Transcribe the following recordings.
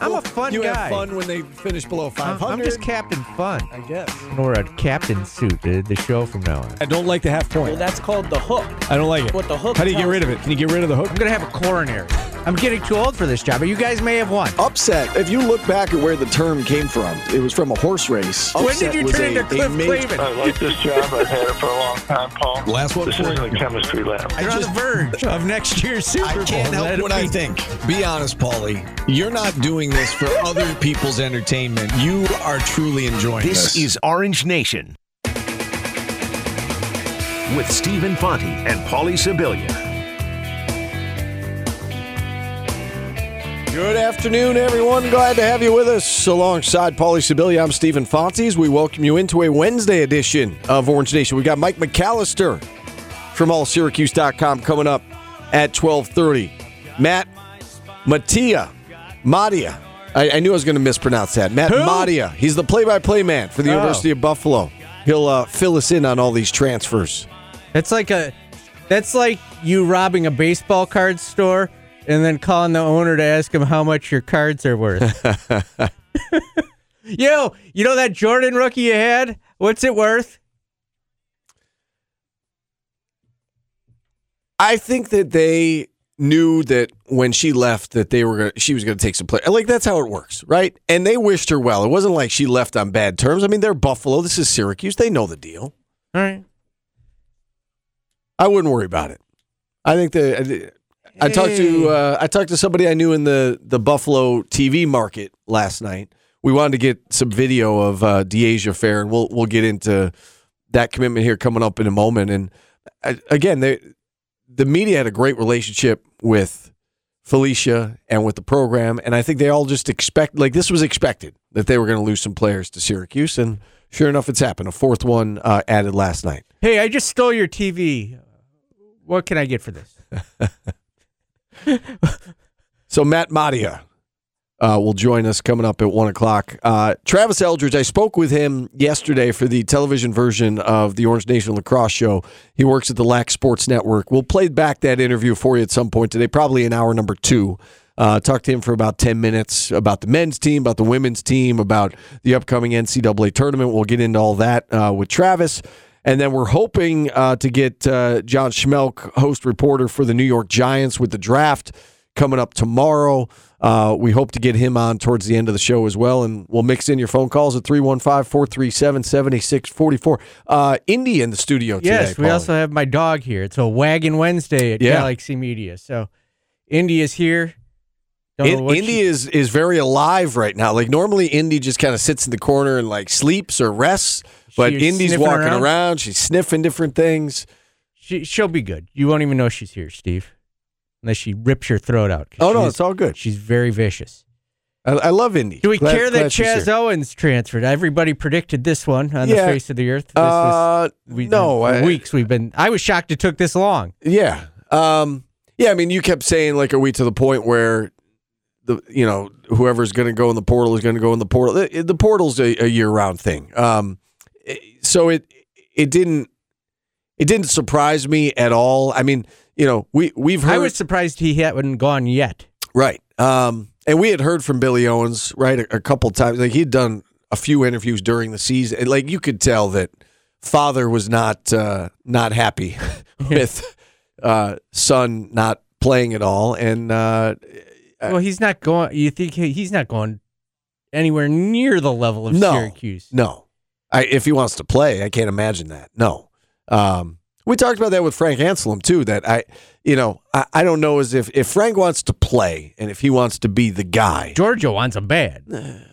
I'm a fun you guy. have fun when they finish below 500. I'm just Captain Fun. I guess. Or a captain suit, the show from now on. I don't like the half point. Well, that's called the hook. I don't like it. What the hook How do you get tells rid of it? Can you get rid of the hook? I'm going to have a coronary. I'm getting too old for this job, but you guys may have won. Upset. If you look back at where the term came from, it was from a horse race. When Upset did you was turn into Cliff major- Clavin? I like this job. I've had it for a long time, Paul. Last one This for isn't a chemistry lab. You're on the verge of next year's Super Bowl. I can't Let help it what be. I think. Be honest, Paulie. You're not doing this for other people's entertainment. You are truly enjoying this. This is Orange Nation with Stephen Fonte and Paulie Sibilia. Good afternoon, everyone. Glad to have you with us. Alongside Paulie Sibilia, I'm Stephen Fontes. We welcome you into a Wednesday edition of Orange Nation. We got Mike McAllister from allsyracuse.com coming up at 12:30. Matt Madia. I knew I was going to mispronounce that. Matt Madia. He's the play-by-play man for the University of Buffalo. He'll fill us in on all these transfers. That's like you robbing a baseball card store and then calling the owner to ask him how much your cards are worth. Yo, you know that Jordan rookie you had? What's it worth? I think that they knew that when she left that she was going to take some play. Like, that's how it works, right? And they wished her well. It wasn't like she left on bad terms. I mean, they're Buffalo. This is Syracuse. They know the deal. All right. I wouldn't worry about it. I think I talked to somebody I knew in the Buffalo TV market last night. We wanted to get some video of Deasia Fair, and we'll get into that commitment here coming up in a moment. And again, the media had a great relationship with Felicia and with the program, and I think they all just this was expected, that they were going to lose some players to Syracuse, and sure enough, it's happened. A fourth one added last night. Hey, I just stole your TV. What can I get for this? So Matt Madia will join us coming up at 1 o'clock. Travis Eldridge, I spoke with him yesterday for the television version of the Orange Nation Lacrosse Show. He works at the LAC Sports Network. We'll play back that interview for you at some point today, probably in hour number 2. Talked to him for about 10 minutes about the men's team, about the women's team, about the upcoming NCAA tournament. We'll get into all that with Travis. And then we're hoping to get John Schmelk, host reporter for the New York Giants with the draft coming up tomorrow. We hope to get him on towards the end of the show as well, and we'll mix in your phone calls at 315-437-7644. Indy in the studio today. Yes, we also have my dog here. It's a Wagon Wednesday at Galaxy Media. So Indy is here. Indy is very alive right now. Like, normally Indy just kind of sits in the corner and like sleeps or rests, but Indy's walking around. She's sniffing different things. She'll be good. You won't even know she's here, Steve, unless she rips your throat out. Oh, no, it's all good. She's very vicious. I love Indy. Do we care that Chaz Owens transferred? Everybody predicted this one on the face of the earth. Weeks we've been. I was shocked it took this long. Yeah. I mean, you kept saying, like, are we to the point where whoever's going to go in the portal is going to go in the portal. The portal's a year-round thing. So it didn't surprise me at all. I mean, we've heard. I was surprised he hadn't gone yet. Right. And we had heard from Billy Owens, right, a couple times. Like, he'd done a few interviews during the season. And, like, you could tell that father was not happy with son not playing at all. And well, he's not going. You think he's not going anywhere near the level of Syracuse? No. If he wants to play, I can't imagine that. No. We talked about that with Frank Anselm too. That I don't know as if Frank wants to play and if he wants to be the guy. Georgia wants him bad.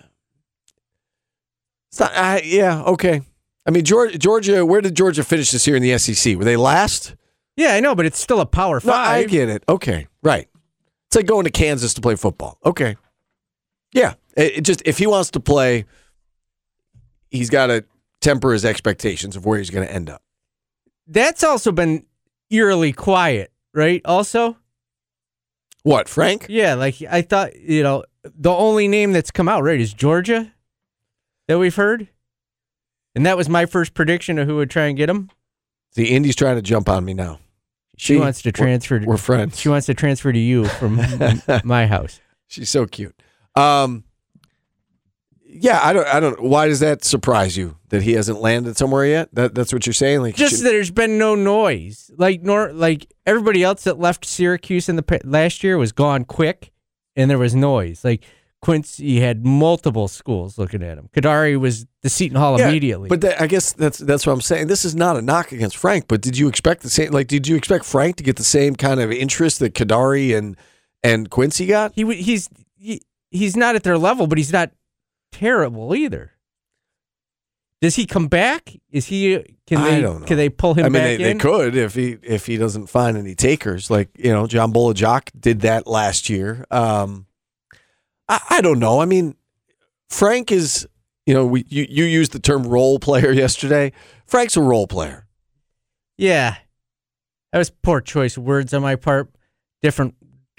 It's not. Okay. I mean, Georgia. Where did Georgia finish this year in the SEC? Were they last? Yeah, I know, but it's still a Power 5. No, I get it. Okay, right. It's like going to Kansas to play football. Okay. Yeah. It just, if he wants to play, he's got to temper his expectations of where he's going to end up. That's also been eerily quiet, right? Also? What, Frank? Yeah, like I thought, the only name that's come out, right, is Georgia that we've heard. And that was my first prediction of who would try and get him. See, Indy's trying to jump on me now. She wants to transfer. We're friends. She wants to transfer to you from my house. She's so cute. Yeah, I don't. Why does that surprise you that he hasn't landed somewhere yet? That's what you're saying. Like, Just that there's been no noise. Like everybody else that left Syracuse in the last year was gone quick, and there was noise. Like Quincy had multiple schools looking at him. Kadari was the Seton Hall immediately. But I guess that's what I'm saying. This is not a knock against Frank, but did you expect the same? Like, did you expect Frank to get the same kind of interest that Kadari and Quincy got? He's not at their level, but he's not terrible either. Does he come back? I don't know. Can they pull him back in? They could if he doesn't find any takers. Like, John Bolajok did that last year. I don't know. I mean, Frank is, you used the term role player yesterday. Frank's a role player. Yeah. That was poor choice of words on my part. Different.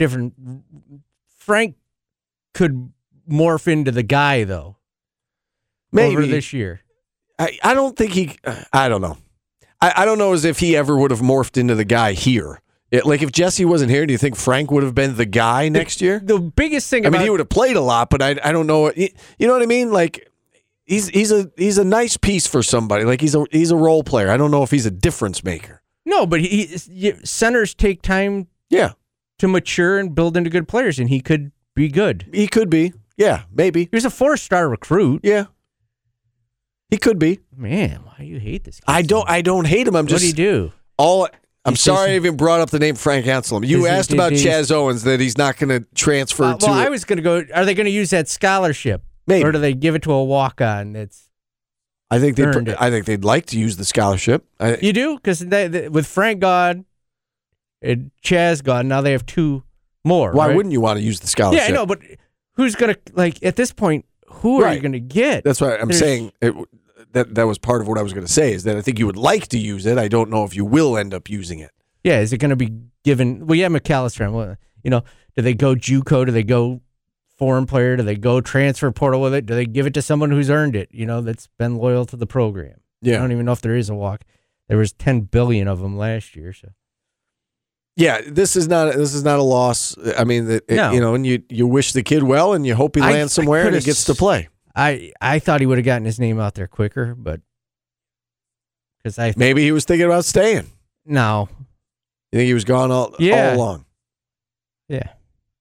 Frank could morph into the guy, though. Maybe. Over this year. I don't think I don't know. I don't know as if he ever would have morphed into the guy here. Like, if Jesse wasn't here, do you think Frank would have been the guy next year? The biggest thing he would have played a lot, but I don't know. You know what I mean? Like, he's a nice piece for somebody. Like, he's a role player. I don't know if he's a difference maker. No, but centers take time to mature and build into good players, and he could be good. He could be. Yeah, maybe. He was a 4-star recruit. Yeah. He could be. Man, why do you hate this kid? I don't hate him. I'm just. What do you do? I'm sorry I even brought up the name Frank Anselm. You asked about Chaz Owens, that he's not going to transfer to. Well, I was going to go. Are they going to use that scholarship? Maybe. Or do they give it to a walk-on that's I think they'd like to use the scholarship. You do? Because with Frank gone and Chaz gone, now they have two more. Why right? wouldn't you want to use the scholarship? Yeah, I know, but who's going to, at this point, who are you going to get? That's why I'm saying that was part of what I was going to say, is that I think you would like to use it. I don't know if you will end up using it. Yeah, is it going to be given? Well, McAllister. Well, do they go JUCO? Do they go foreign player? Do they go transfer portal with it? Do they give it to someone who's earned it? That's been loyal to the program. Yeah, I don't even know if there is a walk. There was 10 billion of them last year. So, yeah, this is not a loss. I mean, no. And you wish the kid well, and you hope he lands somewhere and he gets to play. I thought he would have gotten his name out there quicker, but because maybe he was thinking about staying. No. You think he was gone all along? Yeah.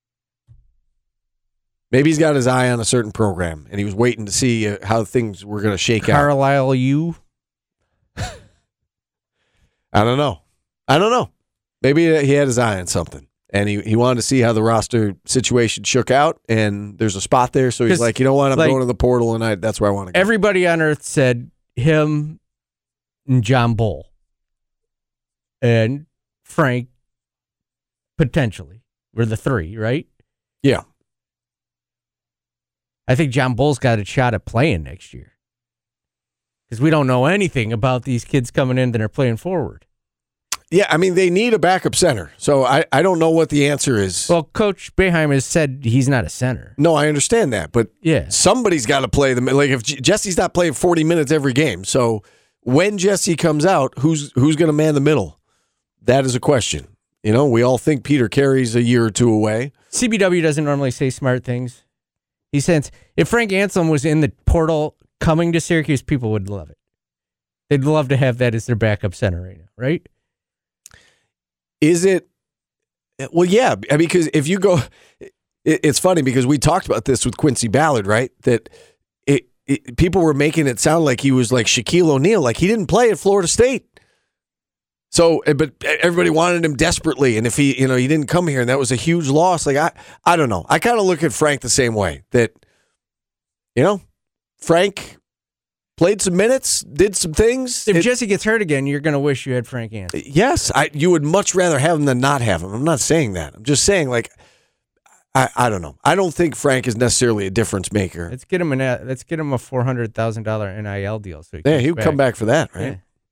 Maybe he's got his eye on a certain program, and he was waiting to see how things were going to shake out. Carlisle U? I don't know. Maybe he had his eye on something, and he wanted to see how the roster situation shook out, and there's a spot there, so he's like, you know what, I'm going to the portal, and that's where I want to go. Everybody on earth said him and John Bull. And Frank, potentially, were the three, right? Yeah. I think John Bull's got a shot at playing next year. Because we don't know anything about these kids coming in that are playing forward. Yeah, I mean, they need a backup center. So I don't know what the answer is. Well, Coach Boeheim has said he's not a center. No, I understand that. But somebody's got to play them. Like, if Jesse's not playing 40 minutes every game. So when Jesse comes out, who's going to man the middle? That is a question. We all think Peter Carey's a year or two away. CBW doesn't normally say smart things. He says if Frank Anselm was in the portal coming to Syracuse, people would love it. They'd love to have that as their backup center right now, right? Is it? Well, yeah, because if you go, it's funny because we talked about this with Quincy Ballard, right? That people were making it sound like he was like Shaquille O'Neal, like he didn't play at Florida State. So, but everybody wanted him desperately, and if he didn't come here, and that was a huge loss. Like I don't know. I kind of look at Frank the same way. That, Frank played some minutes, did some things. If Jesse gets hurt again, you're going to wish you had Frank Anselm. Yes, you would much rather have him than not have him. I'm not saying that. I'm just saying, like, I don't know. I don't think Frank is necessarily a difference maker. Let's get him a $400,000 NIL deal. So he would come back for that, right? Yeah.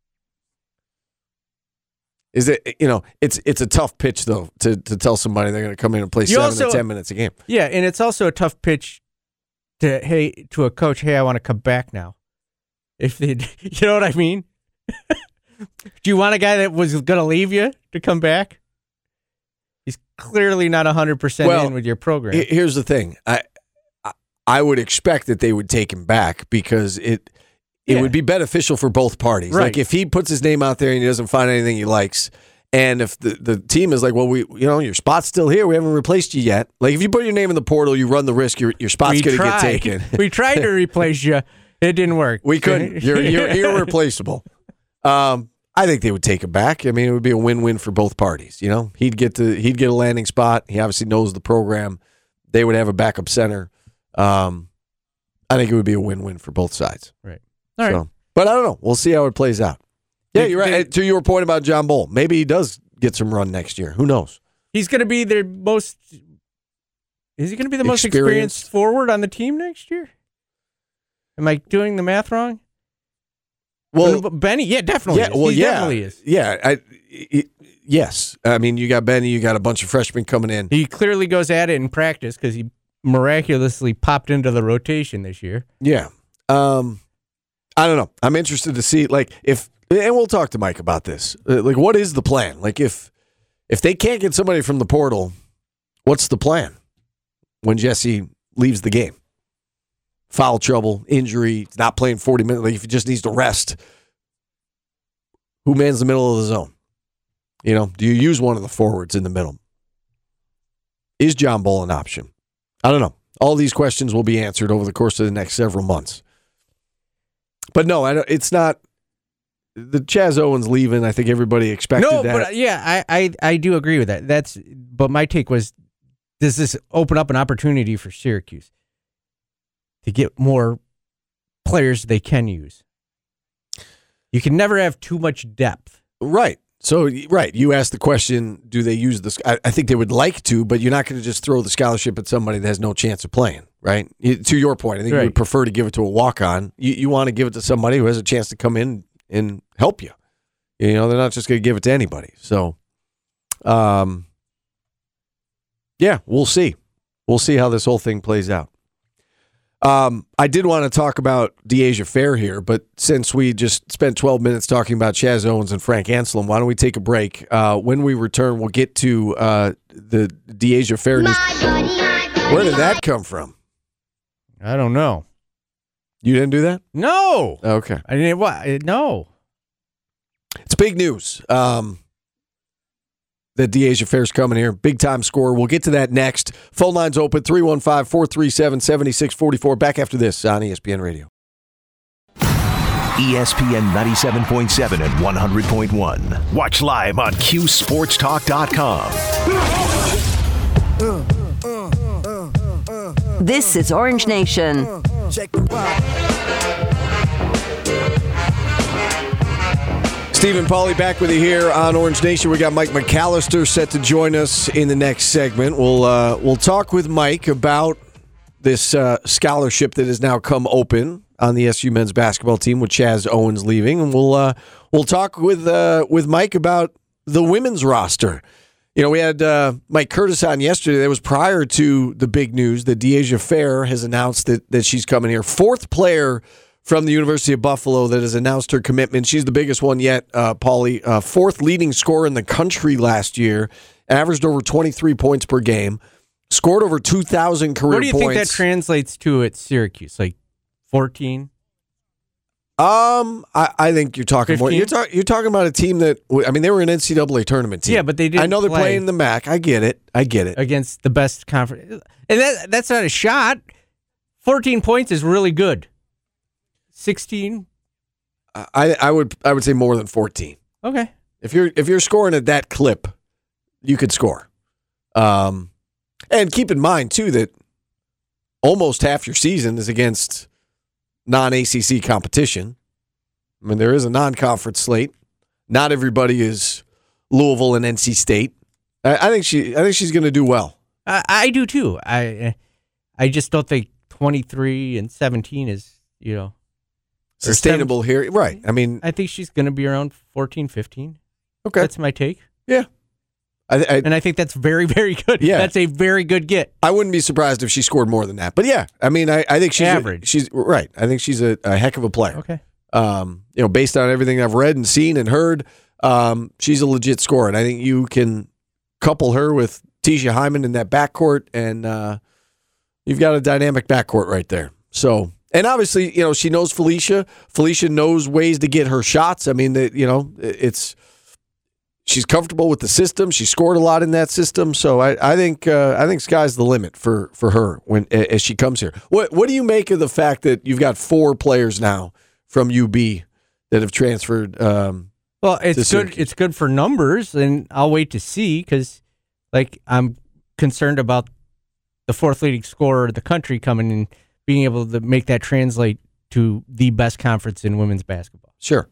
Is it, it's a tough pitch, though, to tell somebody they're going to come in and play 7 to 10 minutes a game. Yeah, and it's also a tough pitch to a coach, I want to come back now. If they, you know what I mean? Do you want a guy that was going to leave you to come back? He's clearly not 100% in with your program. Here's the thing. I would expect that they would take him back because it would be beneficial for both parties. Right. Like if he puts his name out there and he doesn't find anything he likes, and if the team is like, well, your spot's still here, we haven't replaced you yet. Like if you put your name in the portal, you run the risk your spot's going to get taken. We tried to replace you. It didn't work. We couldn't. You're irreplaceable. I think they would take him back. I mean, it would be a win-win for both parties. He'd get a landing spot. He obviously knows the program. They would have a backup center. I think it would be a win-win for both sides. Right. All right. But I don't know. We'll see how it plays out. Yeah, you're right. To your point about John Bull, maybe he does get some run next year. Who knows? He's going to be the most. Is he going to be the most experienced forward on the team next year? Am I doing the math wrong? Well, Benny, yeah, definitely. Yeah, well, he definitely is. Yeah, yes. I mean, you got Benny, you got a bunch of freshmen coming in. He clearly goes at it in practice because he miraculously popped into the rotation this year. Yeah. I don't know. I'm interested to see, like, and we'll talk to Mike about this. Like, what is the plan? Like, if they can't get somebody from the portal, what's the plan when Jesse leaves the game? Foul trouble, injury, not playing 40 minutes. Like if he just needs to rest, who mans the middle of the zone? Do you use one of the forwards in the middle? Is John Bull an option? I don't know. All these questions will be answered over the course of the next several months. But no, it's not. The Chaz Owens leaving, I think everybody expected that. No, but yeah, I do agree with that. But my take was, does this open up an opportunity for Syracuse to get more players they can use? You can never have too much depth. Right. So, right. You asked the question, do they use this? I think they would like to, but you're not going to just throw the scholarship at somebody that has no chance of playing, right? To your point, I think you would prefer to give it to a walk-on. You want to give it to somebody who has a chance to come in and help you. They're not just going to give it to anybody. So, yeah, we'll see. We'll see how this whole thing plays out. I did want to talk about De'Asia Fair here, but since we just spent 12 minutes talking about Chaz Owens and Frank Anselem, why don't we take a break? When we return, we'll get to the De'Asia Fair news. Where did that come from? I don't know. You didn't do that? No. Okay. I didn't. What? No. It's big news. That De'Asia Fair's coming here. Big time scorer. We'll get to that next. Phone lines open 315-437-7644. Back after this on ESPN Radio. ESPN 97.7 and 100.1. Watch live on QSportsTalk.com. This is Orange Nation. Stephen Pauly back with you here on Orange Nation. We got Mike McAllister set to join us in the next segment. We'll talk with Mike about this scholarship that has now come open on the SU men's basketball team with Chaz Owens leaving, and we'll talk with Mike about the women's roster. We had Mike Curtis on yesterday. That was prior to the big news that De'Asia Fair has announced that she's coming here. Fourth player from the University of Buffalo that has announced her commitment. She's the biggest one yet, Pauly. Fourth leading scorer in the country last year. Averaged over 23 points per game. Scored over 2,000 career points. What do you think that translates to at Syracuse? Like 14? I think you're talking 15? more. You're talking about a team that, they were an NCAA tournament team. Yeah, but they didn't. I know they're playing the MAC. I get it. Against the best conference. And that's not a shot. 14 points is really good. 16? I would say more than 14. Okay. If you're scoring at that clip, you could score. And keep in mind too that almost half your season is against non-ACC competition. I mean, there is a non-conference slate. Not everybody is Louisville and NC State. I think she's going to do well. I do too. I just don't think 23 and 17 is sustainable here, right? I think she's going to be around 14, 15. Okay, that's my take. Yeah, and I think that's very, very good. Yeah, that's a very good get. I wouldn't be surprised if she scored more than that. But yeah, I think she's average. She's right. I think she's a heck of a player. Okay. Based on everything I've read and seen and heard, she's a legit scorer, and I think you can couple her with Tisha Hyman in that backcourt and You've got a dynamic backcourt right there. So, and obviously, she knows Felicia. Felicia knows ways to get her shots. I mean, she's comfortable with the system. She scored a lot in that system. So I think sky's the limit for her as she comes here. What do you make of the fact that you've got 4 players now from UB that have transferred? Well, it's good. It's good for numbers, and I'll wait to see because, I'm concerned about the 4th leading scorer of the country coming and being able to make that translate to the best conference in women's basketball. Sure.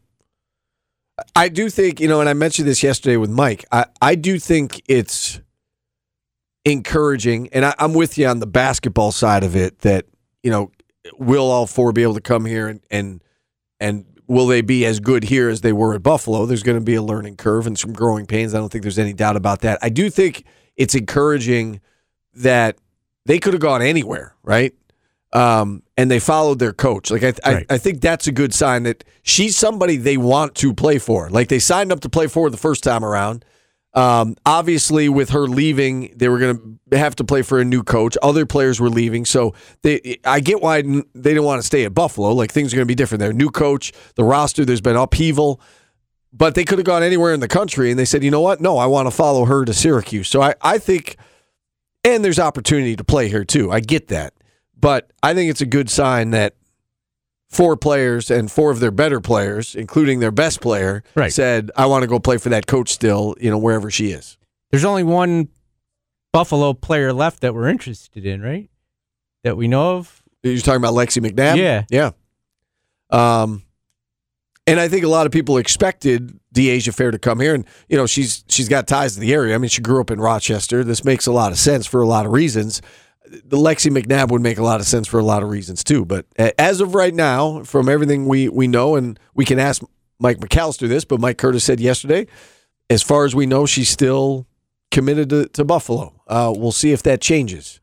I do think, and I mentioned this yesterday with Mike, I do think it's encouraging, and I'm with you on the basketball side of it, that, will all 4 be able to come here and will they be as good here as they were at Buffalo? There's going to be a learning curve and some growing pains. I don't think there's any doubt about that. I do think it's encouraging that they could have gone anywhere, right? And they followed their coach. I think that's a good sign that she's somebody they want to play for. They signed up to play for the first time around. Obviously, with her leaving, they were going to have to play for a new coach. Other players were leaving, so I get why they didn't want to stay at Buffalo. Things are going to be different there. New coach, the roster, there's been upheaval. But they could have gone anywhere in the country, and they said, you know what? No, I want to follow her to Syracuse. So I think, and there's opportunity to play here too. I get that. But I think it's a good sign that 4 players and 4 of their better players, including their best player, said, I want to go play for that coach still, wherever she is. There's only one Buffalo player left that we're interested in, right? That we know of. You're talking about Lexi McNabb? Yeah. Yeah. And I think a lot of people expected De'Asia Fair to come here, and she's got ties to the area. I mean, she grew up in Rochester. This makes a lot of sense for a lot of reasons. The Lexi McNabb would make a lot of sense for a lot of reasons too. But as of right now, from everything we know, and we can ask Mike McAllister this, but Mike Curtis said yesterday, as far as we know, she's still committed to Buffalo. We'll see if that changes.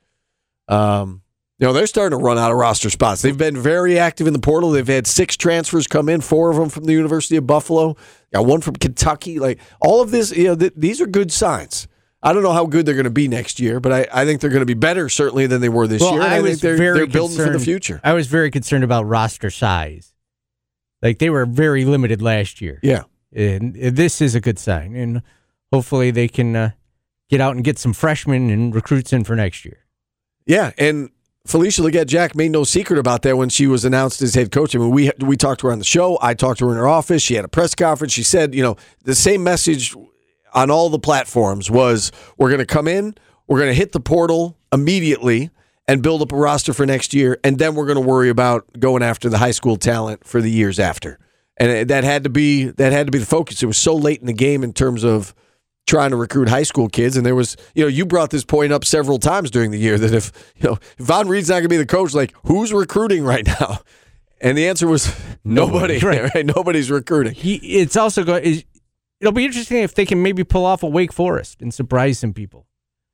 They're starting to run out of roster spots. They've been very active in the portal. They've had 6 transfers come in, 4 of them from the University of Buffalo, got 1 from Kentucky. All of this, these are good signs. I don't know how good they're going to be next year, but I think they're going to be better certainly than they were this year. I think they're building for the future. I was very concerned about roster size. They were very limited last year. Yeah. And this is a good sign. And hopefully they can get out and get some freshmen and recruits in for next year. Yeah, and Felicia Leggett-Jack made no secret about that when she was announced as head coach. I mean, we talked to her on the show. I talked to her in her office. She had a press conference. She said, the same message on all the platforms was, we're going to come in, we're going to hit the portal immediately and build up a roster for next year, and then we're going to worry about going after the high school talent for the years after. And that had to be the focus. It was so late in the game in terms of trying to recruit high school kids, and there was, you brought this point up several times during the year that if Von Reed's not going to be the coach, who's recruiting right now? And the answer was nobody. Right? Nobody's recruiting. It's also going. It'll be interesting if they can maybe pull off a Wake Forest and surprise some people.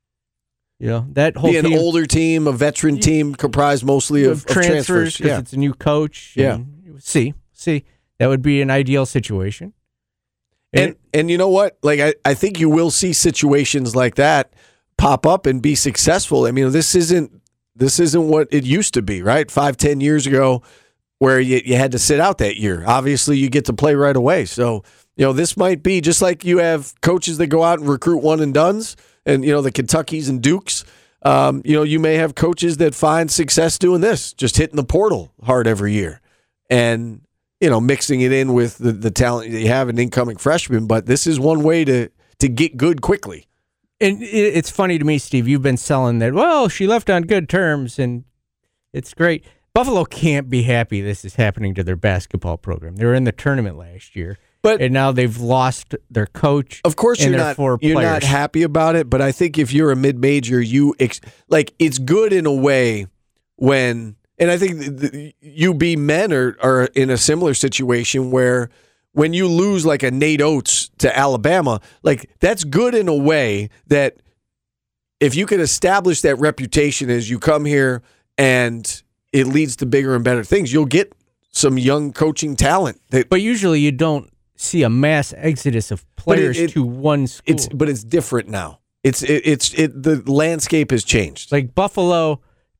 That whole be an older team, a veteran team comprised mostly of transfers. Because it's a new coach. Yeah. See, that would be an ideal situation. And you know what? I think you will see situations like that pop up and be successful. I mean, this isn't what it used to be, right? 5-10 years ago, where you had to sit out that year. Obviously, you get to play right away. So, this might be just like you have coaches that go out and recruit one and dones, and the Kentuckys and Dukes. You may have coaches that find success doing this, just hitting the portal hard every year, and mixing it in with the talent that you have in incoming freshmen. But this is one way to get good quickly. And it's funny to me, Steve, you've been selling that, well, she left on good terms, and it's great. Buffalo can't be happy this is happening to their basketball program. They were in the tournament last year, and now they've lost their coach. Of course, you're not happy about it, but I think if you're a mid-major, it's good in a way when, and I think the UB men are in a similar situation where when you lose like a Nate Oates to Alabama, that's good in a way that if you can establish that reputation as you come here and it leads to bigger and better things, you'll get some young coaching talent. But usually you don't see a mass exodus of players to one school. But it's different now. The landscape has changed. Like Buffalo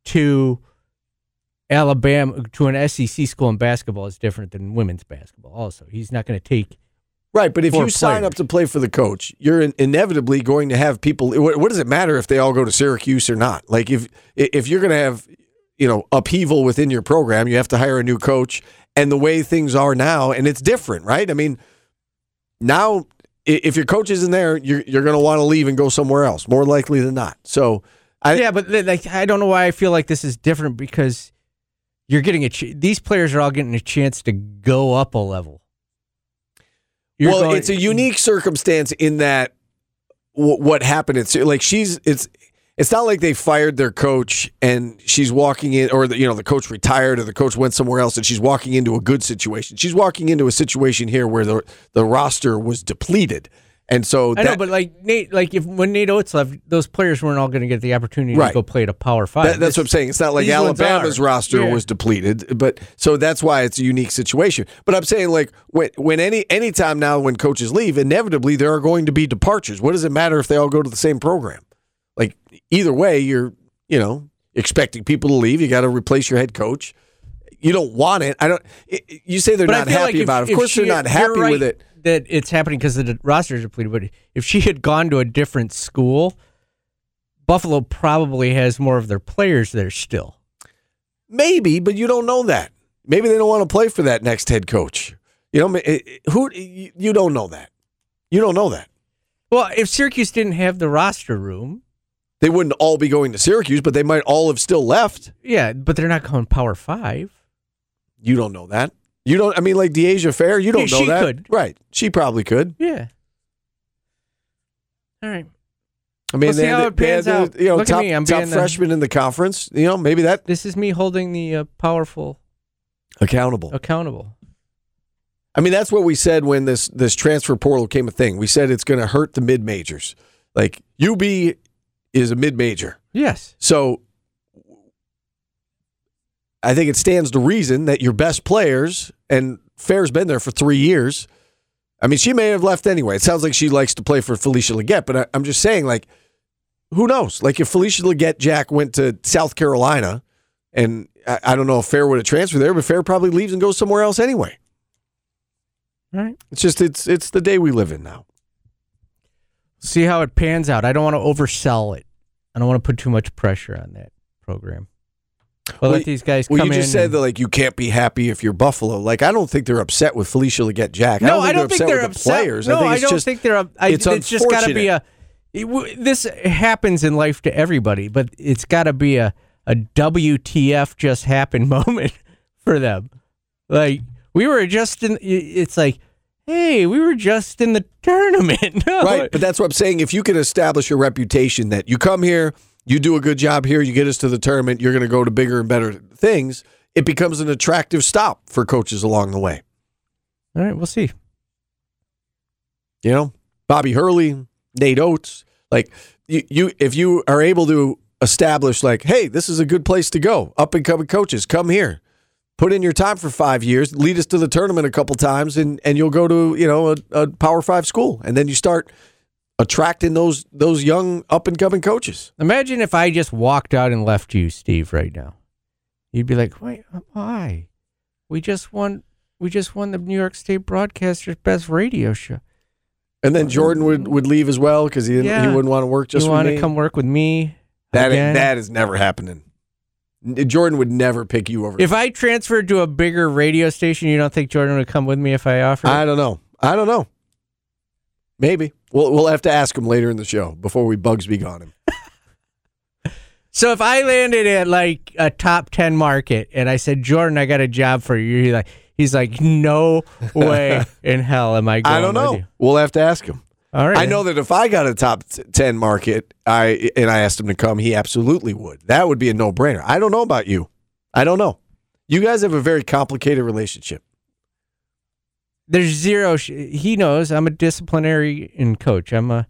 to Alabama, to an SEC school in basketball is different than women's basketball. Also, he's not going to take. Right, but if you Four sign players. up to play for the coach, you're inevitably going to have people. What does it matter if they all go to Syracuse or not? Like if you're going to have upheaval within your program, you have to hire a new coach. And the way things are now, and it's different, right? I mean, now if your coach isn't there, you're going to want to leave and go somewhere else, more likely than not. So, But I don't know why I feel like this is different because you're getting these players are all getting a chance to go up a level. It's a unique circumstance in that what happened. It's like it's not like they fired their coach and she's walking in, or the coach retired or the coach went somewhere else and she's walking into a good situation. She's walking into a situation here where the roster was depleted. And so I know, but like Nate, when Nate Oates left, those players weren't all going to get the opportunity to go play at a Power 5. That's what I'm saying. It's not like Alabama's roster was depleted, but so that's why it's a unique situation. But I'm saying like when any time now when coaches leave, inevitably there are going to be departures. What does it matter if they all go to the same program? Like either way, you're expecting people to leave. You got to replace your head coach. You don't want it. You say they're not happy about it. Of course, they're not happy with it. That it's happening because the roster is depleted. But if she had gone to a different school, Buffalo probably has more of their players there still. Maybe, but you don't know that. Maybe they don't want to play for that next head coach. You don't know that. You don't know that. Well, if Syracuse didn't have the roster room, they wouldn't all be going to Syracuse, but they might all have still left. Yeah, but they're not going Power 5. You don't know that. You don't. I mean, like DeAsia Fair, you don't know that. She could. Right. She probably could. Yeah. All right. I mean, we'll see how it pans out. Look top, at me. I'm top being freshman in the conference. Maybe that. This is me holding the powerful accountable. I mean, that's what we said when this transfer portal became a thing. We said it's going to hurt the mid majors. Like UB is a mid major. Yes. So I think it stands to reason that your best players, and Fair's been there for 3 years. I mean, she may have left anyway. It sounds like she likes to play for Felicia Leggett, but I'm just saying, like, who knows? Like, if Felicia Leggett Jack went to South Carolina, and I don't know if Fair would have transferred there, but Fair probably leaves and goes somewhere else anyway. All right. It's just it's the day we live in now. See how it pans out. I don't want to oversell it. I don't want to put too much pressure on that program. Well, let these guys come in. Well, you just said that like you can't be happy if you're Buffalo. Like I don't think they're upset with Felicia Leggett Jack. No, I don't think they're upset with the players. No, I don't think they're upset. It's just got to be this happens in life to everybody, but it's got to be a WTF just happened moment for them. Like we were just in. It's like, hey, we were just in the tournament. No. Right, but that's what I'm saying. If you can establish a reputation that you come here, you do a good job here, you get us to the tournament, you're going to go to bigger and better things, it becomes an attractive stop for coaches along the way. All right, we'll see. Bobby Hurley, Nate Oates, like you if you are able to establish like, hey, this is a good place to go, up and coming coaches, come here. Put in your time for 5 years, lead us to the tournament a couple times, and you'll go to a Power 5 school, and then you start attracting those young up and coming coaches. Imagine if I just walked out and left you, Steve, right now. You'd be like, "Wait, why? We just won the New York State Broadcasters' best radio show." And then Jordan would leave as well because he wouldn't want to work just with me. You want to come work with me? That is never happening. Jordan would never pick you over. If I transferred to a bigger radio station, you don't think Jordan would come with me if I offered? I don't know. Maybe. We'll have to ask him later in the show before we Bugsby on him. So if I landed at like a top 10 market and I said, Jordan, I got a job for you, he's like, no way in hell am I going I don't know. with you. We'll have to ask him. All right. I know that if I got a top 10 market and I asked him to come, he absolutely would. That would be a no-brainer. I don't know about you. I don't know. You guys have a very complicated There's zero. He knows I'm a disciplinary coach. I'm a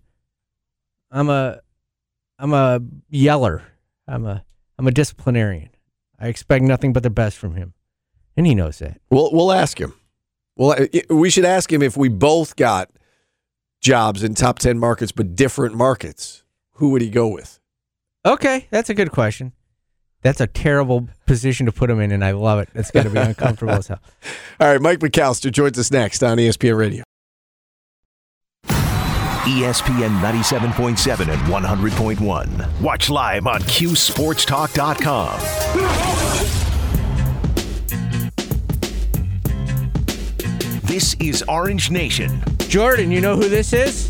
yeller. I'm a disciplinarian. I expect nothing but the best from him, and he knows that. We'll ask him. Well, we should ask him if we both got jobs in top 10 markets, but different markets. Who would he go with? Okay, that's a good question. That's a terrible position to put him in, and I love it. It's got to be uncomfortable as hell. All right, Mike McAllister joins us next on ESPN Radio. ESPN 97.7 and 100.1. Watch live on QSportsTalk.com. This is Orange Nation. Jordan, you know who this is?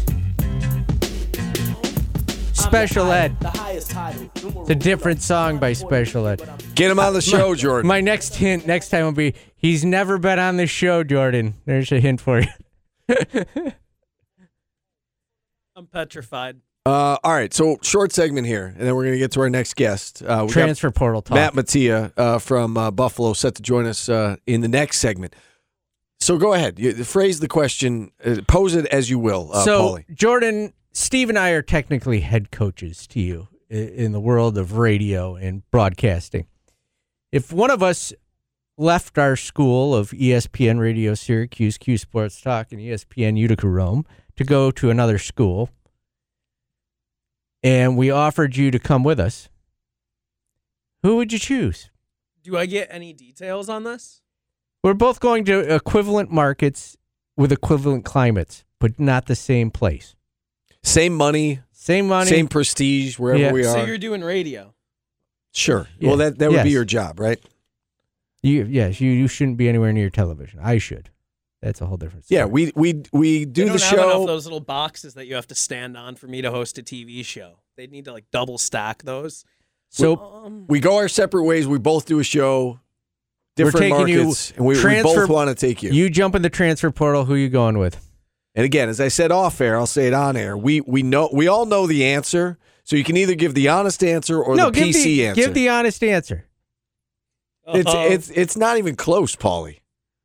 Special Ed. The highest title. It's a different song by Special Ed. Get him on the show, Jordan. My next hint next time will be, he's never been on the show, Jordan. There's a hint for you. I'm petrified. All right, so short segment here, and then we're going to get to our next guest. We got Transfer portal talk. Matt Mattia from Buffalo set to join us in the next segment. So go ahead. Phrase the question. Pose it as you will, Paulie. Jordan, Steve and I are technically head coaches to you in the world of radio and broadcasting. If one of us left our school of ESPN Radio Syracuse, Q Sports Talk, and ESPN Utica Rome to go to another school, and we offered you to come with us, who would you choose? Do I get any details on this? We're both going to equivalent markets with equivalent climates, but not the same place. Same money, Same prestige, wherever we are. So you're doing radio. Sure. Yeah. Well, that would Yes. be your job, right? You shouldn't be anywhere near your television. I should. That's a whole different story. Yeah, we do They the don't have enough of show. those little boxes that you have to stand on for me to host a TV show. They need to like double stack those. So We go our separate ways. We both do a show, different taking you markets, and we both transfer- want to take you. you jump in the transfer portal. Who you going with? And again, as I said off air, I'll say it on air. We all know the answer, so you can either give the honest answer or the PC answer. Give the honest answer. It's not even close, Paulie.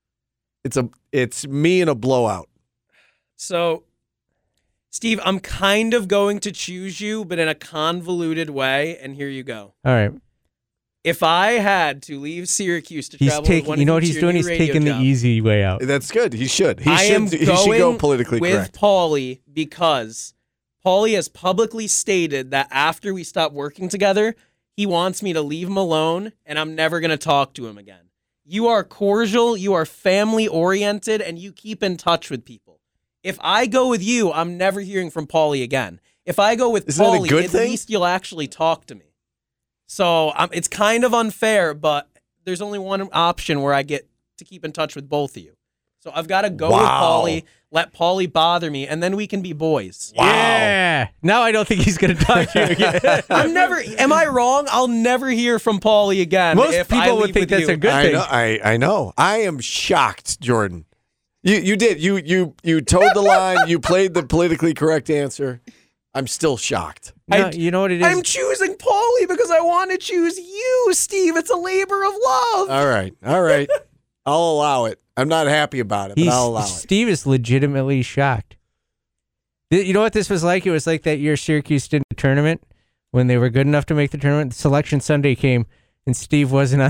It's me in a blowout. So, Steve, I'm kind of going to choose you, but in a convoluted way. And here you go. All right. If I had to leave Syracuse to He's travel, taking. with You know what to he's your doing? new He's radio taking job, the easy way out. That's good. He should. He I should am go politically with correct. Paulie because Paulie has publicly stated that after we stop working together, he wants me to leave him alone, and I'm never going to talk to him again. You are cordial, you are family-oriented, and you keep in touch with people. If I go with you, I'm never hearing from Paulie again. If I go with Isn't that a Paulie, good at thing? least you'll actually talk to me. So it's kind of unfair, but there's only one option where I get to keep in touch with both of you. So I've got to go with Wow. Paulie, let Paulie bother me, and then we can be boys. Yeah. Now I don't think he's going to talk to you again. I'm never. Am I wrong? I'll never hear from Paulie again. Most if I people would leave think with that's you. a good I thing. know. I know. I am shocked, Jordan. You did. You towed the line. You played the politically correct answer. I'm still shocked. No, you know what it is? I'm choosing Paulie because I want to choose you, Steve. It's a labor of love. All right. I'll allow it. I'm not happy about it, but I'll allow it. Steve is legitimately shocked. You know what this was like? It was like that year Syracuse did the tournament when they were good enough to make the tournament. Selection Sunday came and Steve wasn't on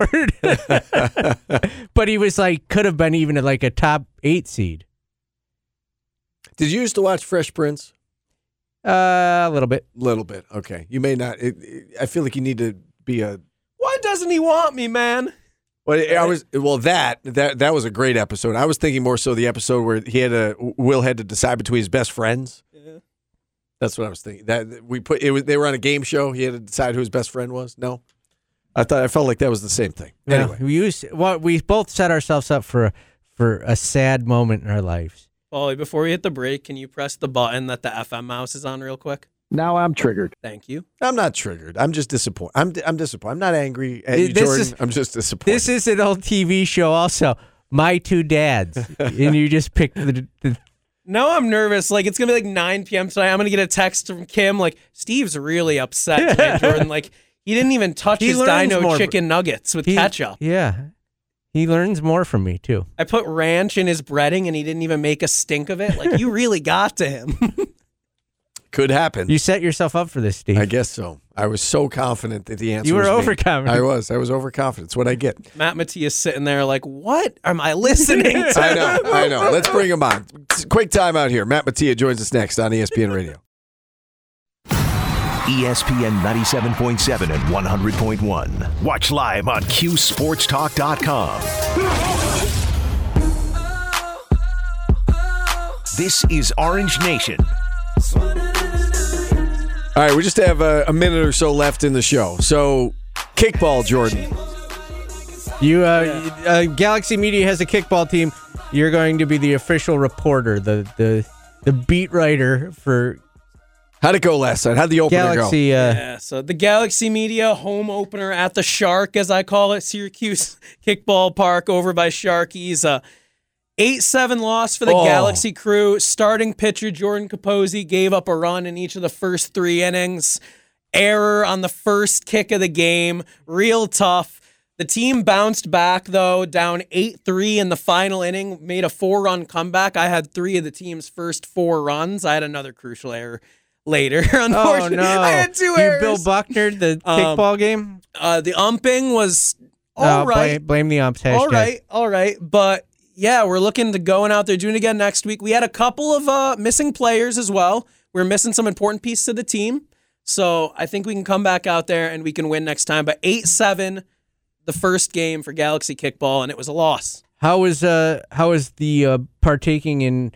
the board. But he was like, could have been even like a top 8 seed. Did you used to watch Fresh Prince? A little bit. Little bit. Okay. You may not. I feel like you need to be a. Why doesn't he want me, man? Well, that was a great episode. I was thinking more so the episode where Will had to decide between his best friends. Yeah. That's what I was thinking. They were on a game show. He had to decide who his best friend was. No, I felt like that was the same thing. Yeah, Anyway, we both set ourselves up for a sad moment in our lives. Paulie, before we hit the break, can you press the button that the FM mouse is on real quick? Now I'm triggered. Thank you. I'm not triggered. I'm just disappointed. I'm disappointed. I'm not angry at you, This Jordan. is- I'm just disappointed. This is an old TV show also. My Two Dads. And you just picked the No, I'm nervous. Like, it's going to be like 9 p.m. tonight. I'm going to get a text from Kim, like, Steve's really upset today, Jordan. Like, he didn't even touch He his learns Dino more. chicken nuggets with ketchup. Yeah. He learns more from me, too. I put ranch in his breading, and he didn't even make a stink of it. Like, you really got to him. Could happen. You set yourself up for this, Steve. I guess so. I was so confident that the answer You were was me. overconfident. I was overconfident. It's what I get. Matt Matias sitting there like, what am I listening to? I know. Let's bring him on. Quick time out here. Matt Mattia joins us next on ESPN Radio. ESPN 97.7 and 100.1. Watch live on QSportsTalk.com. This is Orange Nation. All right, we just have a minute or so left in the show. So, kickball, Jordan. Galaxy Media has a kickball team. You're going to be the official reporter, the beat writer for How'd it go last night? How'd the opener Galaxy. go? So the Galaxy Media home opener at the Shark, as I call it, Syracuse Kickball Park over by Sharkies. 8-7 loss for the Galaxy crew. Starting pitcher Jordan Capozzi gave up a run in each of the first 3 innings. Error on the first kick of the game. Real tough. The team bounced back, though, down 8-3 in the final inning, made a 4-run comeback. I had 3 of the team's first 4 runs. I had another crucial error later, unfortunately. Oh, no. I had 2 errors. Bill Buckner, the kickball game? The umping was all right. Blame the umps. Hashtag. All right. But, yeah, we're looking to going out there, doing it again next week. We had a couple of missing players as well. We're missing some important pieces of the team. So I think we can come back out there and we can win next time. But 8-7, the first game for Galaxy Kickball, and it was a loss. How was the partaking in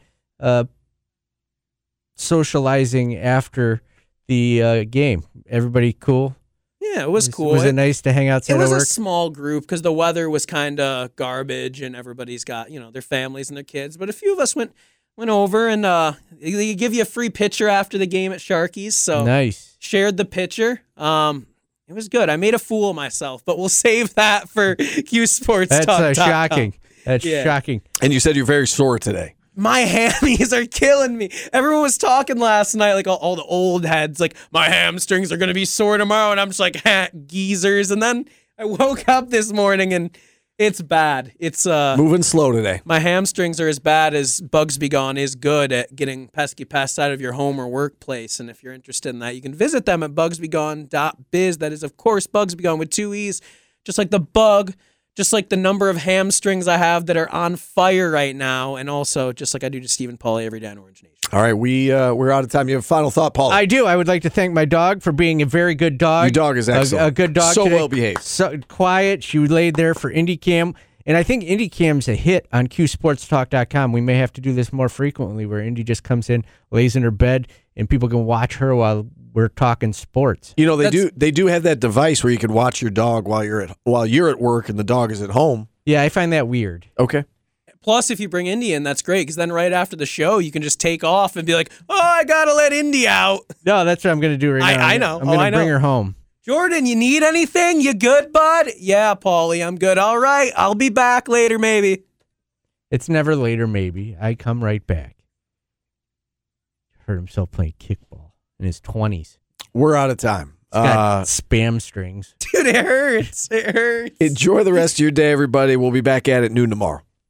socializing after the game? Everybody cool? Yeah, it was cool. Was it nice to hang outside of work? It was a small group because the weather was kind of garbage and everybody's got, their families and their kids. But a few of us went over and they give you a free pitcher after the game at Sharkies. So nice. Shared the pitcher. It was good. I made a fool of myself, but we'll save that for Q Sports Talk. That's shocking. That's shocking. And you said you're very sore today. My hammies are killing me. Everyone was talking last night, like all the old heads, like my hamstrings are going to be sore tomorrow. And I'm just like, geezers. And then I woke up this morning and it's bad. It's moving slow today. My hamstrings are as bad as Bugs Be Gone is good at getting pesky pests out of your home or workplace. And if you're interested in that, you can visit them at bugsbegone.biz. That is, of course, Bugs Be Gone with 2 E's, just like the bug. Just like the number of hamstrings I have that are on fire right now, and also just like I do to Stephen Pauly every day on Orange Nation. All right, we're out of time. You have a final thought, Paul? I do. I would like to thank my dog for being a very good dog. Your dog is excellent. A good dog. So today. well behaved. So quiet. She laid there for IndyCam. And I think IndyCam's a hit on QSportsTalk.com. We may have to do this more frequently where Indy just comes in, lays in her bed, and people can watch her while we're talking sports. You know, they do have that device where you can watch your dog while you're at work and the dog is at home. Yeah, I find that weird. Okay. Plus, if you bring Indy in, that's great, because then right after the show, you can just take off and be like, oh, I got to let Indy out. No, that's what I'm going to do right now. I know. I'm going to bring her home. Jordan, you need anything? You good, bud? Yeah, Paulie, I'm good. All right, I'll be back later, maybe. It's never later, maybe. I come right back. Heard himself playing kickball in his 20s. We're out of time. He's got spam strings. Dude, it hurts. It hurts. Enjoy the rest of your day, everybody. We'll be back at it noon tomorrow.